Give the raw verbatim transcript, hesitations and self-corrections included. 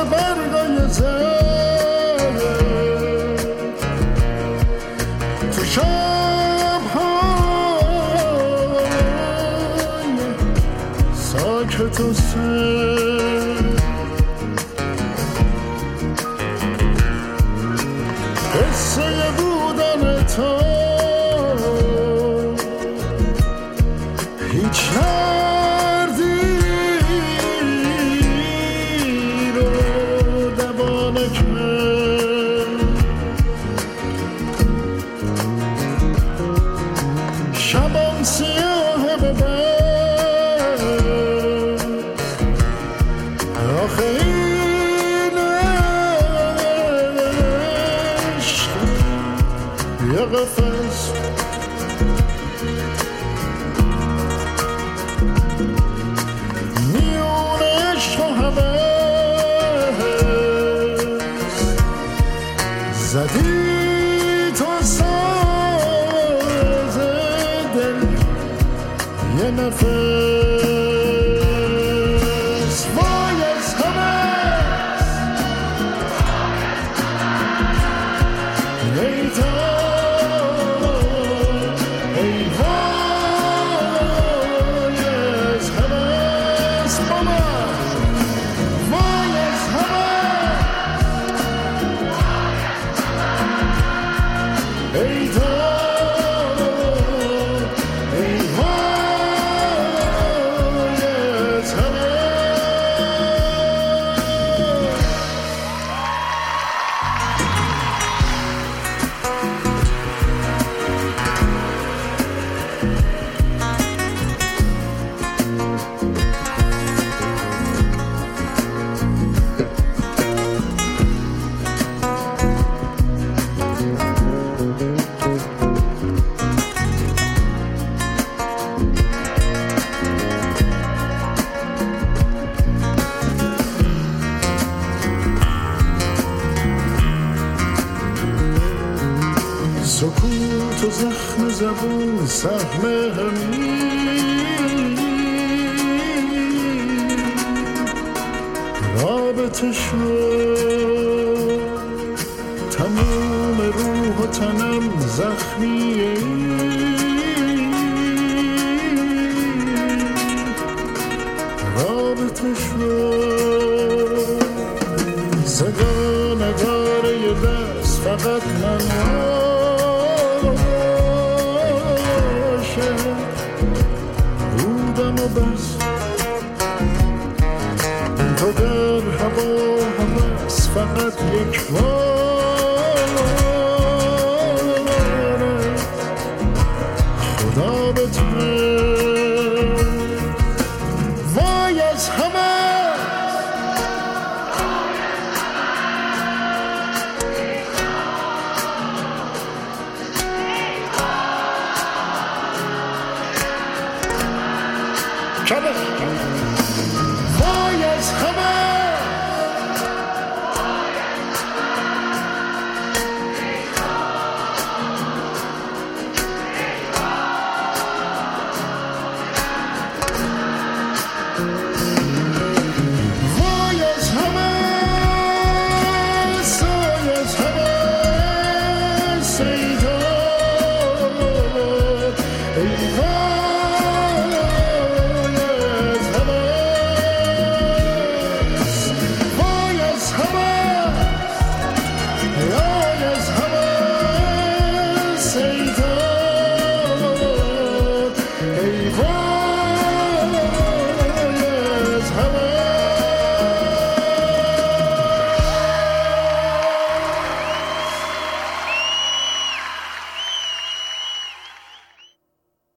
برگای زد تو شب‌های ساکت و سر قصه بودن تو هیچ دردی رو دوا نکرد شبم سیاه ببر آخه این عشق یه قفس زدی تو ساز دل یه نفس وای از همه ای تو ای وای از همه بابا وای از همه ای تو ای وای از همه سکوت و زخم زبون سهم همین رابطه شد تمام روح و تنم زخمیه رابطه شد صدا نگاره یه دست فقط من بودم و بس تو در هوا هوس فقط یک باره خدا به تو وای از همه وای از همه وای از همه سای از همه سیدا ای وای